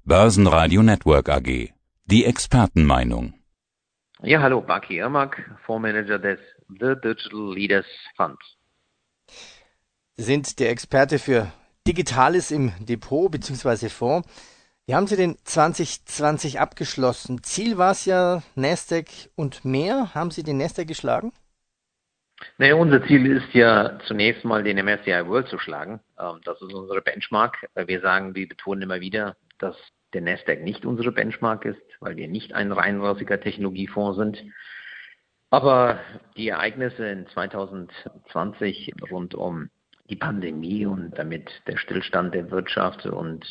Börsenradio Network AG. Die Expertenmeinung. Ja, hallo, Baki Irmak, Fondsmanager des The Digital Leaders Fund. Sie sind der Experte für Digitales im Depot bzw. Fonds. Wie haben Sie den 2020 abgeschlossen? Ziel war es ja Nasdaq und mehr. Haben Sie den Nasdaq geschlagen? Naja, unser Ziel ist ja zunächst mal den MSCI World zu schlagen. Das ist unsere Benchmark. Wir betonen immer wieder, dass der Nasdaq nicht unsere Benchmark ist, weil wir nicht ein reinrassiger Technologiefonds sind. Aber die Ereignisse in 2020 rund um die Pandemie und damit der Stillstand der Wirtschaft und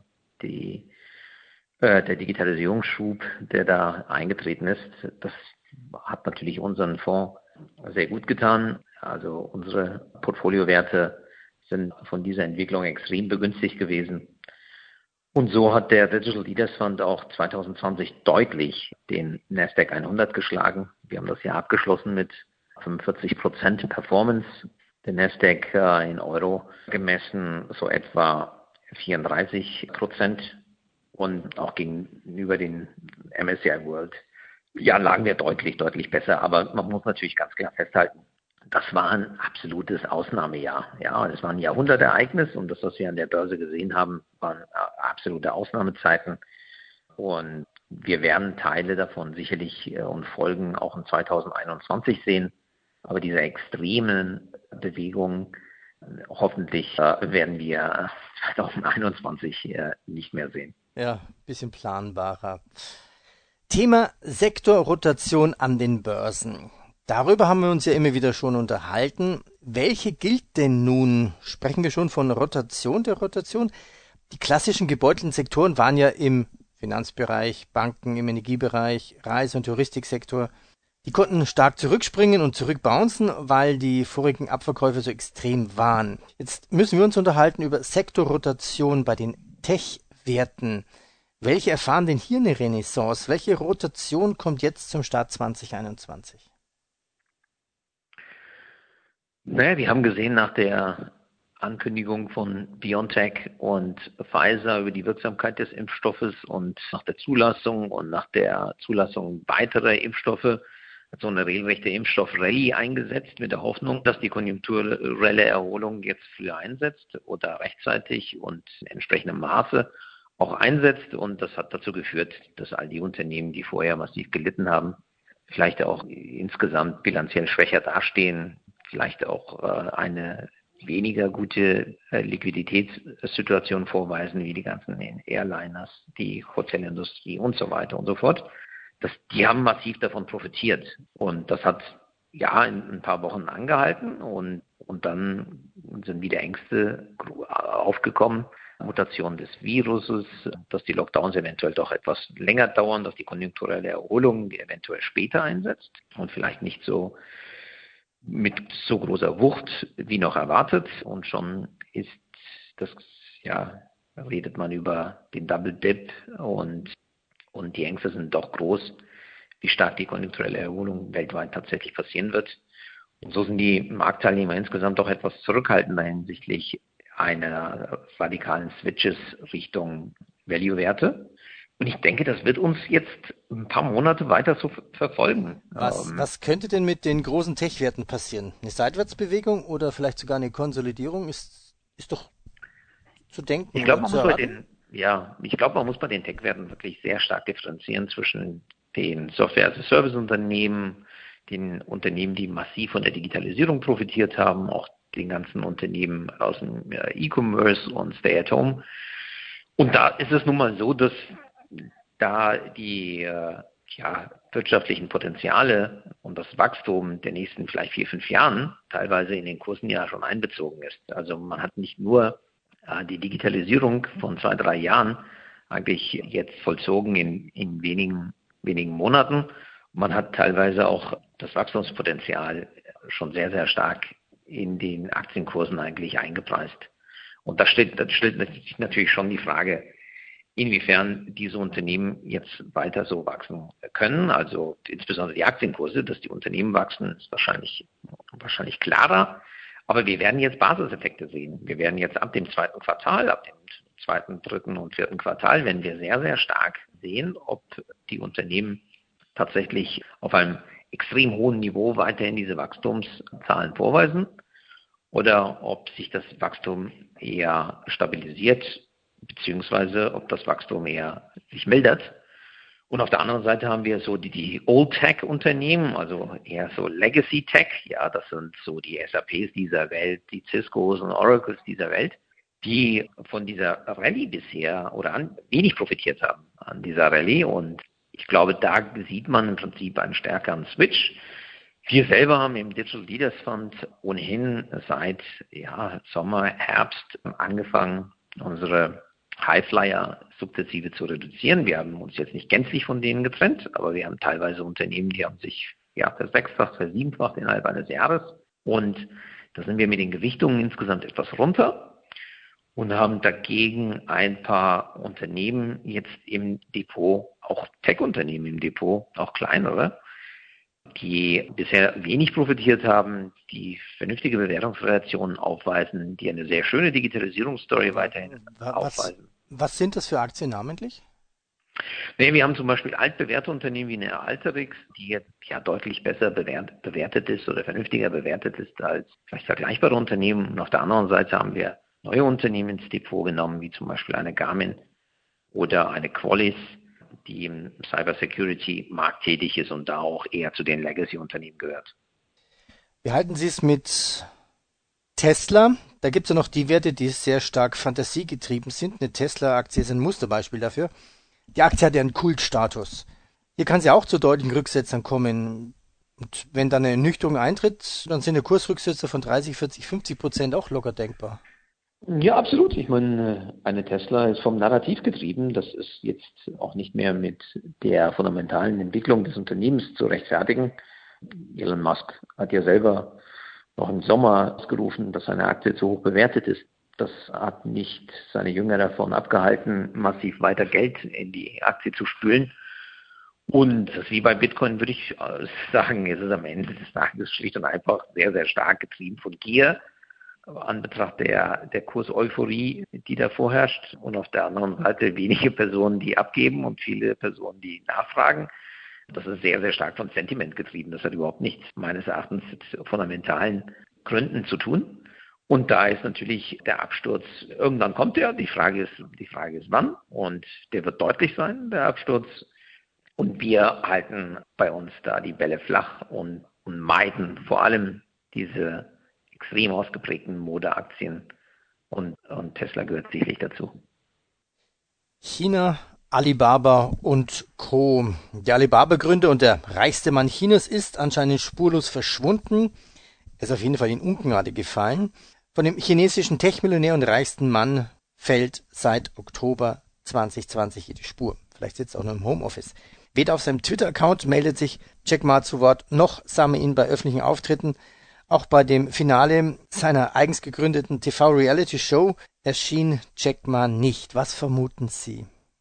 der Digitalisierungsschub, der da eingetreten ist, das hat natürlich unseren Fonds sehr gut getan. Also unsere Portfoliowerte sind von dieser Entwicklung extrem begünstigt gewesen. Und so hat der Digital Leaders Fund auch 2020 deutlich den Nasdaq 100 geschlagen. Wir haben das Jahr abgeschlossen mit 45% Performance. Der Nasdaq in Euro gemessen so etwa 34%. Und auch gegenüber den MSCI World, ja, lagen wir deutlich besser. Aber man muss natürlich ganz klar festhalten, das war ein absolutes Ausnahmejahr. Ja, es war ein Jahrhundertereignis und das, was wir an der Börse gesehen haben, waren absolute Ausnahmezeiten. Und wir werden Teile davon sicherlich und Folgen auch in 2021 sehen. Aber diese extremen Bewegungen, hoffentlich werden wir 2021 nicht mehr sehen. Ja, bisschen planbarer. Thema Sektorrotation an den Börsen. Darüber haben wir uns ja immer wieder schon unterhalten. Welche gilt denn nun? Sprechen wir schon von Rotation der Rotation? Die klassischen gebeutelten Sektoren waren ja im Finanzbereich, Banken, im Energiebereich, Reise- und Touristiksektor. Die konnten stark zurückspringen und zurückbouncen, weil die vorigen Abverkäufe so extrem waren. Jetzt müssen wir uns unterhalten über Sektorrotation bei den Tech-Werten. Welche erfahren denn hier eine Renaissance? Welche Rotation kommt jetzt zum Start 2021? Naja, wir haben gesehen nach der Ankündigung von BioNTech und Pfizer über die Wirksamkeit des Impfstoffes und nach der Zulassung und nach der Zulassung weiterer Impfstoffe hat so eine regelrechte Impfstoff-Rallye eingesetzt mit der Hoffnung, dass die konjunkturelle Erholung jetzt früher einsetzt oder rechtzeitig und in entsprechendem Maße auch einsetzt. Und das hat dazu geführt, dass all die Unternehmen, die vorher massiv gelitten haben, vielleicht auch insgesamt bilanziell schwächer dastehen, vielleicht auch eine weniger gute Liquiditätssituation vorweisen, wie die ganzen Airliners, die Hotelindustrie und so weiter und so fort. Die haben massiv davon profitiert. Und das hat ja in ein paar Wochen angehalten und dann sind wieder Ängste aufgekommen. Mutation des Viruses, dass die Lockdowns eventuell doch etwas länger dauern, dass die konjunkturelle Erholung eventuell später einsetzt und vielleicht nicht so mit so großer Wucht wie noch erwartet. Und schon ist das, ja, redet man über den Double Dip und die Ängste sind doch groß, wie stark die konjunkturelle Erholung weltweit tatsächlich passieren wird. Und so sind die Marktteilnehmer insgesamt doch etwas zurückhaltender hinsichtlich einer radikalen Switches Richtung Value-Werte. Und ich denke, das wird uns jetzt ein paar Monate weiter so verfolgen. Was könnte denn mit den großen Tech-Werten passieren? Eine Seitwärtsbewegung oder vielleicht sogar eine Konsolidierung ist doch zu denken. Ich glaube, man muss bei den Tech-Werten wirklich sehr stark differenzieren zwischen den Software-as-a-Service-Unternehmen, den Unternehmen, die massiv von der Digitalisierung profitiert haben, auch den ganzen Unternehmen aus dem E-Commerce und Stay-at-Home. Und da ist es nun mal so, dass da die wirtschaftlichen Potenziale und das Wachstum der nächsten vielleicht 4-5 Jahren teilweise in den Kursen ja schon einbezogen ist. Also man hat nicht nur die Digitalisierung von 2-3 Jahren eigentlich jetzt vollzogen in wenigen Monaten. Man hat teilweise auch das Wachstumspotenzial schon sehr, sehr stark in den Aktienkursen eigentlich eingepreist. Und da stellt sich natürlich schon die Frage, inwiefern diese Unternehmen jetzt weiter so wachsen können. Also insbesondere die Aktienkurse, dass die Unternehmen wachsen, ist wahrscheinlich klarer. Aber wir werden jetzt Basiseffekte sehen. Wir werden jetzt ab dem zweiten Quartal, ab dem zweiten, dritten und vierten Quartal werden wir sehr, sehr stark sehen, ob die Unternehmen tatsächlich auf einem extrem hohen Niveau weiterhin diese Wachstumszahlen vorweisen oder ob sich das Wachstum eher stabilisiert, beziehungsweise ob das Wachstum eher sich mildert. Und auf der anderen Seite haben wir so die Old-Tech-Unternehmen, also eher so Legacy-Tech, ja, das sind so die SAPs dieser Welt, die Ciscos und Oracles dieser Welt, die von dieser Rallye bisher wenig profitiert haben an dieser Rallye. Und ich glaube, da sieht man im Prinzip einen stärkeren Switch. Wir selber haben im Digital Leaders Fund ohnehin seit Sommer, Herbst angefangen, unsere Highflyer sukzessive zu reduzieren. Wir haben uns jetzt nicht gänzlich von denen getrennt, aber wir haben teilweise Unternehmen, die haben sich versechsfacht, versiebenfacht innerhalb eines Jahres. Und da sind wir mit den Gewichtungen insgesamt etwas runter und haben dagegen ein paar Unternehmen jetzt im Depot, auch Tech-Unternehmen im Depot, auch kleinere, die bisher wenig profitiert haben, die vernünftige Bewertungsrelationen aufweisen, die eine sehr schöne Digitalisierungsstory weiterhin aufweisen. Was sind das für Aktien namentlich? Wir haben zum Beispiel altbewährte Unternehmen wie eine Alteryx, die jetzt deutlich besser bewertet ist oder vernünftiger bewertet ist als vielleicht vergleichbare Unternehmen. Und auf der anderen Seite haben wir neue Unternehmen ins Depot genommen, wie zum Beispiel eine Garmin oder eine Qualys, die im Cybersecurity-Markt tätig ist und da auch eher zu den Legacy-Unternehmen gehört. Wie halten Sie es mit Tesla? Da gibt es ja noch die Werte, die sehr stark fantasiegetrieben sind. Eine Tesla-Aktie ist ein Musterbeispiel dafür. Die Aktie hat ja einen Kultstatus. Hier kann sie auch zu deutlichen Rücksetzern kommen. Und wenn dann eine Ernüchterung eintritt, dann sind Kursrücksetzer von 30, 40, 50% auch locker denkbar. Ja, absolut. Ich meine, eine Tesla ist vom Narrativ getrieben. Das ist jetzt auch nicht mehr mit der fundamentalen Entwicklung des Unternehmens zu rechtfertigen. Elon Musk hat ja selber noch im Sommer ausgerufen, dass seine Aktie zu hoch bewertet ist. Das hat nicht seine Jünger davon abgehalten, massiv weiter Geld in die Aktie zu spülen. Und das ist wie bei Bitcoin, würde ich sagen, es ist am Ende des Tages schlicht und einfach sehr, sehr stark getrieben von Gier, an Betracht der Kurseuphorie, die da vorherrscht, und auf der anderen Seite wenige Personen, die abgeben und viele Personen, die nachfragen. Das ist sehr, sehr stark von Sentiment getrieben. Das hat überhaupt nichts meines Erachtens mit fundamentalen Gründen zu tun. Und da ist natürlich der Absturz, irgendwann kommt der, die Frage ist wann, und der wird deutlich sein, der Absturz. Und wir halten bei uns da die Bälle flach und meiden vor allem diese extrem ausgeprägten Modeaktien, und Tesla gehört sicherlich dazu. China, Alibaba und Co. Der Alibaba-Gründer und der reichste Mann Chinas ist anscheinend spurlos verschwunden. Er ist auf jeden Fall in Ungnade gefallen. Von dem chinesischen Tech-Millionär und reichsten Mann fällt seit Oktober 2020 jede Spur. Vielleicht sitzt er auch noch im Homeoffice. Weder auf seinem Twitter-Account meldet sich Jack Ma zu Wort, noch sah man ihn bei öffentlichen Auftritten. Auch bei dem Finale seiner eigens gegründeten TV-Reality-Show erschien Jack Ma nicht. Was vermuten Sie?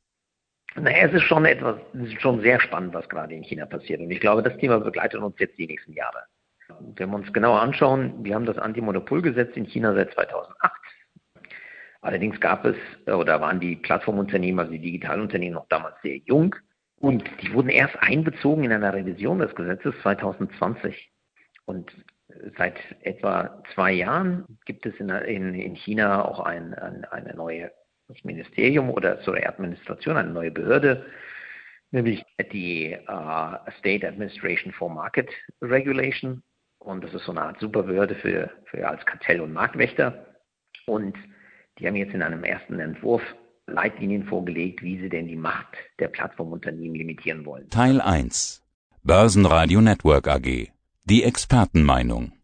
Es ist schon sehr spannend, was gerade in China passiert. Und ich glaube, das Thema begleitet uns jetzt die nächsten Jahre. Wenn wir uns genauer anschauen, wir haben das Antimonopolgesetz in China seit 2008. Allerdings waren die Plattformunternehmen, also die Digitalunternehmen, noch damals sehr jung. Und die wurden erst einbezogen in einer Revision des Gesetzes 2020. Und seit etwa 2 Jahren gibt es in China auch eine neue Ministerium oder zur Administration, eine neue Behörde, nämlich die State Administration for Market Regulation. Und das ist so eine Art Superbehörde für als Kartell- und Marktwächter. Und die haben jetzt in einem ersten Entwurf Leitlinien vorgelegt, wie sie denn die Macht der Plattformunternehmen limitieren wollen. Teil 1 Börsenradio Network AG. Die Expertenmeinung.